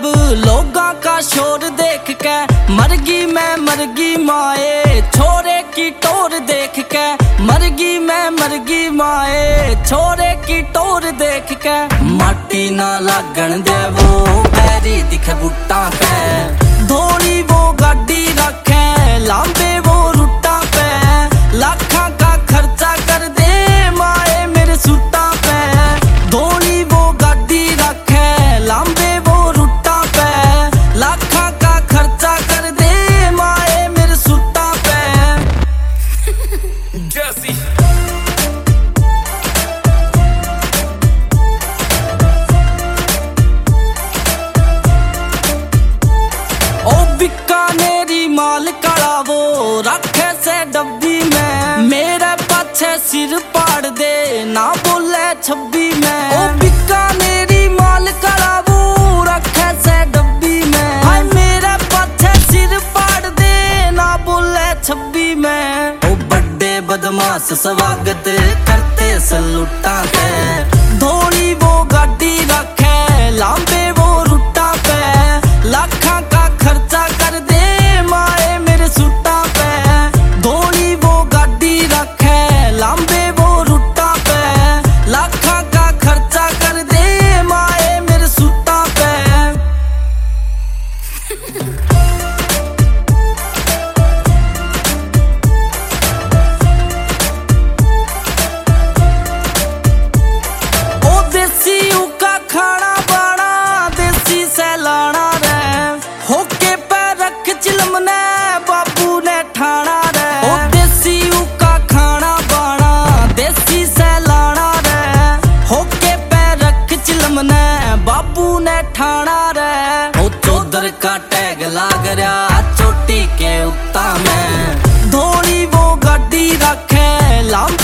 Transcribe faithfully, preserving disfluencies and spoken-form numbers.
लोगों का शोर देख के मरगी मैं मरगी माए, छोरे की टोर देख के मरगी मैं मरगी माए, छोरे की टोर देख के माटी ना लागण दे वो बैरी दिखे बुट्टा पे, धोली वो गाड़ी रखे लांबे वो रुट्टा पे, लाखा का खर्चा कर दे माए मेरे सूटा पे, धोली वो गाड़ी रखे लांबे वो रुट्टा पे, लाखा का खर्चा कर दे माए मेरे सूटा पे। जैसी बीकानेरी माल कड़ा वो रखे से डब्बी में, मेरे पाछे सिर पाड़ दे ना बोले छब्बी में। ओ बीकानेरी माल कड़ा वो रखे से डब्बी में, हाय मेरे पाछे सिर पाड़ दे ना बोले छब्बी में। ओ बड़े बदमाश स्वागत करते सलूटा के, धोली वो गाड़ी रखे लांबे वो रुट्टा पे, लाखा का खर्चा कर दे माए मेरे सूटा पे, धोली वो गाड़ी रखे लांबे वो रुट्टा पे, लाखा का खर्चा कर दे माए मेरे सूटा पे। ओ देसी का खाना बाड़ा देसी से लाना रे, होके पैर रख चिलमने बाबू ने ठाना रे, ओ देसी का खाना बाड़ा देसी से लाना रे, होके पैर रख चिलमने बाबू ने ठाना रे। ओ चौधर का टैग लाग रहा चोटी के उत्ता में, धोली वो गाड़ी रखे लांबे